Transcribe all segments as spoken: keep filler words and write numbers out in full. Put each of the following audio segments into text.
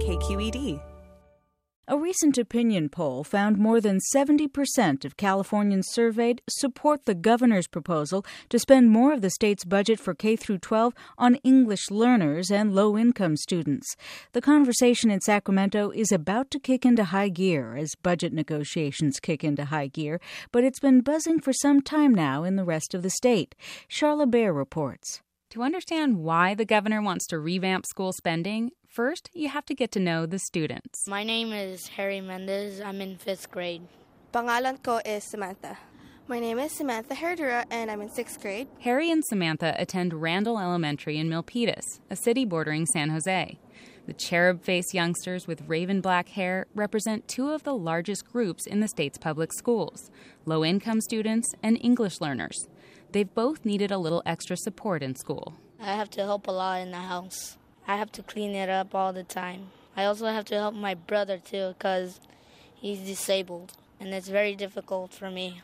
K Q E D. A recent opinion poll found more than seventy percent of Californians surveyed support the governor's proposal to spend more of the state's budget for K through twelve on English learners and low-income students. The conversation in Sacramento is about to kick into high gear as budget negotiations kick into high gear, but it's been buzzing for some time now in the rest of the state. Charla Bear reports. To understand why the governor wants to revamp school spending, first you have to get to know the students. My name is Harry Mendez. I'm in fifth grade. Pangalan ko is Samantha. My name is Samantha Herrera, and I'm in sixth grade. Harry and Samantha attend Randall Elementary in Milpitas, a city bordering San Jose. The cherub-faced youngsters with raven black hair represent two of the largest groups in the state's public schools, low-income students and English learners. They've both needed a little extra support in school. I have to help a lot in the house. I have to clean it up all the time. I also have to help my brother, too, because he's disabled, and it's very difficult for me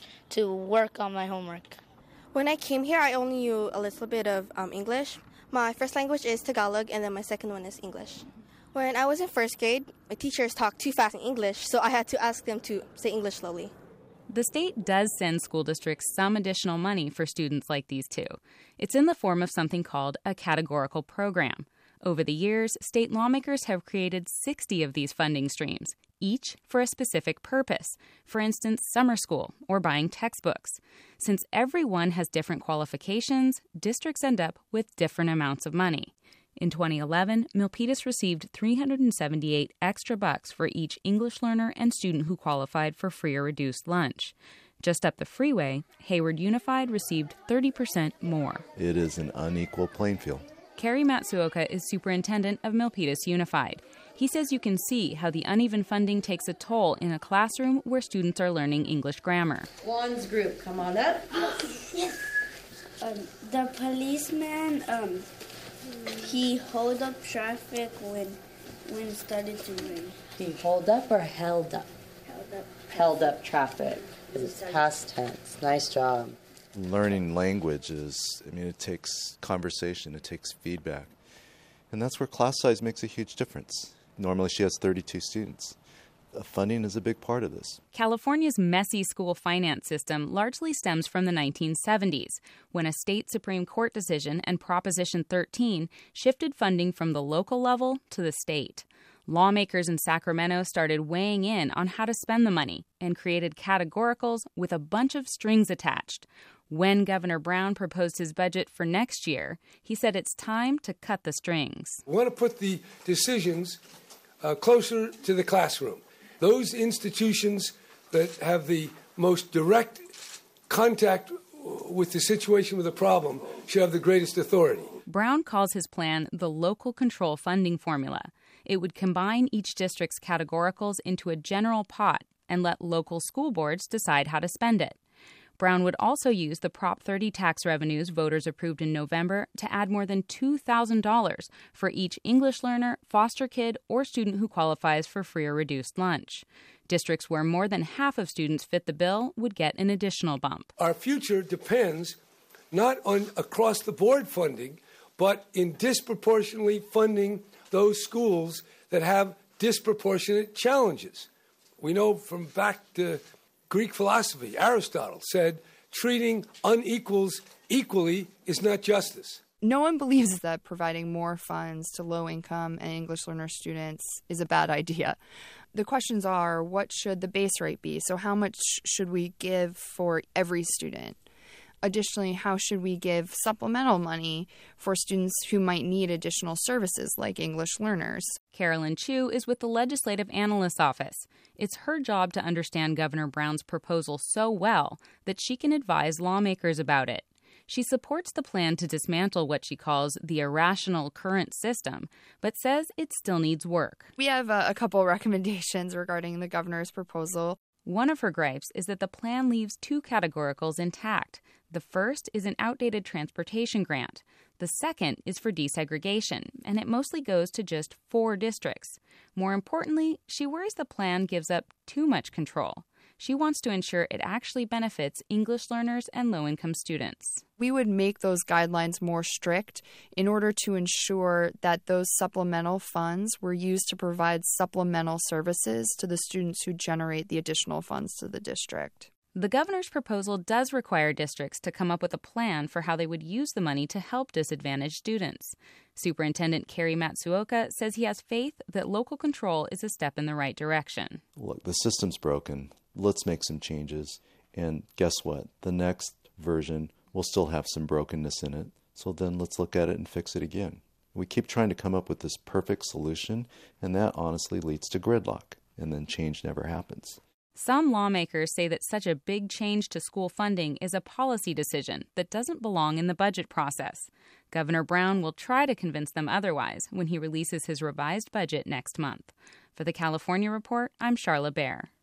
to work on my homework. When I came here, I only knew a little bit of um, English. My first language is Tagalog, and then my second one is English. When I was in first grade, my teachers talked too fast in English, so I had to ask them to say English slowly. The state does send school districts some additional money for students like these two. It's in the form of something called a categorical program. Over the years, state lawmakers have created sixty of these funding streams, each for a specific purpose, for instance, summer school or buying textbooks. Since everyone has different qualifications, districts end up with different amounts of money. In twenty eleven, Milpitas received three hundred seventy-eight extra bucks for each English learner and student who qualified for free or reduced lunch. Just up the freeway, Hayward Unified received thirty percent more. It is an unequal playing field. Kerry Matsuoka is superintendent of Milpitas Unified. He says you can see how the uneven funding takes a toll in a classroom where students are learning English grammar. Juan's group, come on up. Yes. Um, the policeman, um, he hold up traffic when when it started to rain. He hold up or held up? Held up. Held up traffic. It's past tense. Nice job. Learning language is, I mean, it takes conversation, it takes feedback. And that's where class size makes a huge difference. Normally she has thirty-two students. Funding is a big part of this. California's messy school finance system largely stems from the nineteen seventies, when a state Supreme Court decision and Proposition thirteen shifted funding from the local level to the state. Lawmakers in Sacramento started weighing in on how to spend the money and created categoricals with a bunch of strings attached. When Governor Brown proposed his budget for next year, he said it's time to cut the strings. We want to put the decisions uh, closer to the classroom. Those institutions that have the most direct contact with the situation, with the problem, should have the greatest authority. Brown calls his plan the local control funding formula. It would combine each district's categoricals into a general pot and let local school boards decide how to spend it. Brown would also use the Prop thirty tax revenues voters approved in November to add more than two thousand dollars for each English learner, foster kid, or student who qualifies for free or reduced lunch. Districts where more than half of students fit the bill would get an additional bump. Our future depends not on across-the-board funding, but in disproportionately funding those schools that have disproportionate challenges. We know from back to Greek philosophy, Aristotle said, treating unequals equally is not justice. No one believes that providing more funds to low-income and English learner students is a bad idea. The questions are, what should the base rate be? So how much should we give for every student? Additionally, how should we give supplemental money for students who might need additional services like English learners? Carolyn Chu is with the Legislative Analyst's Office. It's her job to understand Governor Brown's proposal so well that she can advise lawmakers about it. She supports the plan to dismantle what she calls the irrational current system, but says it still needs work. We have a, a couple recommendations regarding the governor's proposal. One of her gripes is that the plan leaves two categoricals intact. The first is an outdated transportation grant. The second is for desegregation, and it mostly goes to just four districts. More importantly, she worries the plan gives up too much control. She wants to ensure it actually benefits English learners and low-income students. We would make those guidelines more strict in order to ensure that those supplemental funds were used to provide supplemental services to the students who generate the additional funds to the district. The governor's proposal does require districts to come up with a plan for how they would use the money to help disadvantaged students. Superintendent Kerry Matsuoka says he has faith that local control is a step in the right direction. Look, the system's broken. Let's make some changes. And guess what? The next version will still have some brokenness in it. So then let's look at it and fix it again. We keep trying to come up with this perfect solution, and that honestly leads to gridlock, and then change never happens. Some lawmakers say that such a big change to school funding is a policy decision that doesn't belong in the budget process. Governor Brown will try to convince them otherwise when he releases his revised budget next month. For the California Report, I'm Charla Bear.